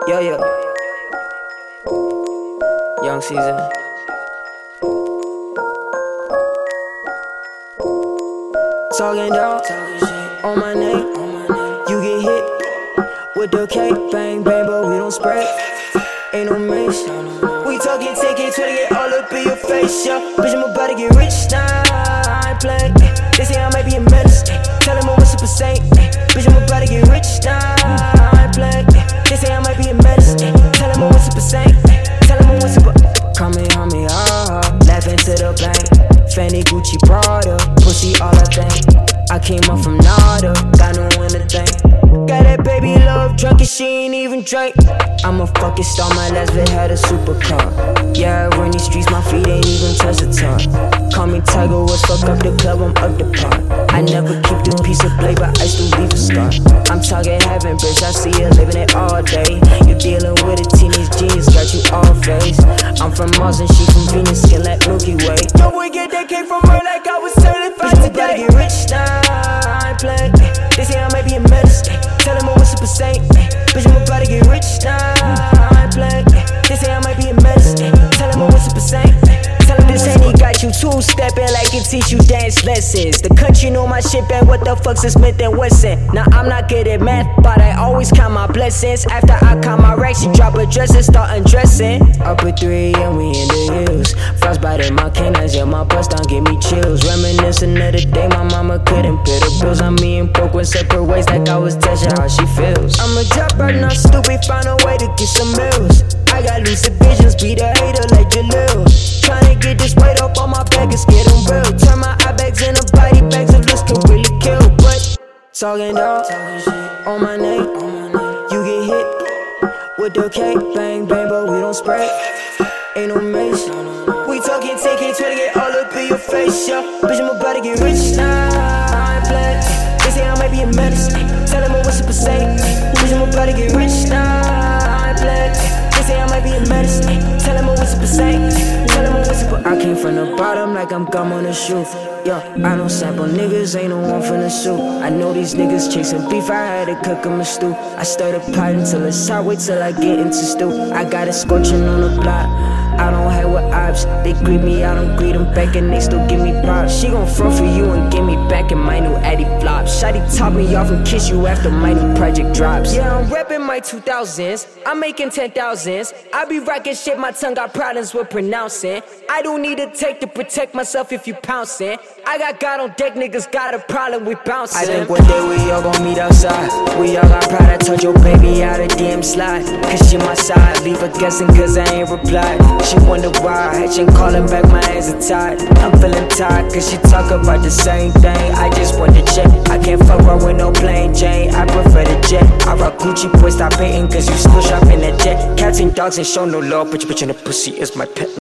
Yo, yo. Young Season. Talking dog on my name. You get hit with the cake, bang, bang, but we don't spread. Ain't no mace. We talking tickets, trying to get all up in your face, yeah. Bitch, I'm about to get rich now. I ain't playing. They say I might be a menace. Tell them I'm a super saint. Bitch, I'm about to get rich now. I ain't playing. They say I might be a menace. Tell them I'm a super saint. Tell them I'm a super. Call me, laughing to the bank. Fendi, Gucci, Prada, pussy all I think. I came up from nada, got no anything. Got that baby love drunk and she ain't even drank. I'm a fucking star, my last vid had a supercar. Yeah, I run these streets, my feet ain't even touch the top. Call me Tiger Woods, fuck up the club, I'm up the pot. I never keep this piece of blade, but I still leave a scar. I'm talking heaven, bitch, I see you living it all day. You dealing with a teenage genius, got you all face. I'm from Mars and she from Venus, skin like Milky Way. Yo, boy, get that cake from her like I was certified today. Get rich now, I ain't playing. They say I might be a menace. Tell them I'm a super saint. Bitch, I'm about to get rich now, I ain't playing. They say I might be a menace. Tell them I'm a super saint. Tell them this ain't got you two-stepping like it teach you dance lessons. The country know my shit bad, what the fuck's is Smith and Wesson? Now I'm not good at math, but I always count my blessings. After I count my racks, she drop a dress and start undressing. Up at 3 AM, we in the hills. Frostbite in my canines, yeah, my bust down give me chills. Reminiscing of the day my mama couldn't pay the bills. I'm me and broke went separate ways like I was touching how she feels. I'm a dropper, not stupid, find a way to get some meals. I got lucid visions, beat a hater like Jalil. Tryna get this weight up on my back and get them real. Turn my eye bags into body bags if looks can really kill. But talking dog on my name. You get hit with the cake, bang, bang, but we don't spread. Ain't no mace. We talking tickets, tryna get all up in your face, yeah. Bitch, I'm about to get rich now, I ain't playing. They say I might be a menace. Tell them I'm a super saint. Bitch, I'm about to get rich now, I ain't playing. They say I might be a menace. Tell them I'm a super saint. Tell them I'm a super. I came from the bottom like I'm gum on a shoe. Yo, I don't sample niggas, ain't no one from the soup. I know these niggas chasing beef, I had to cook 'em a stew. I stir the pot until it's hot, wait till I get into stew. I got it scorching on the block. I don't hang with ops. They greet me, I don't greet them back, and they still give me props. She gon' front for you and give me back in my new Addy flop. Shawty top me off and kiss you after my new project drops. Yeah, I'm reppin' my 2000s. I'm making 10,000s. I be rockin' shit, my tongue got problems with pronouncing. I don't need a take to protect myself if you pouncing. I got God on deck, niggas got a problem with bouncing. I think one day we all gon' meet outside. We all got pride, I told your baby out of DM slide. Cause she my side, leave her guessing cause I ain't replied. She wonder why, she callin' back, my hands are tied. I'm feeling tired cause she talk about the same thing. I just want to check, I can't fuck around with no plain Jane. I prefer the jet, I rock Gucci, boy stop hating cause you still shopping that jet. Cats and dogs ain't show no love, but your bitch in the pussy is my pet.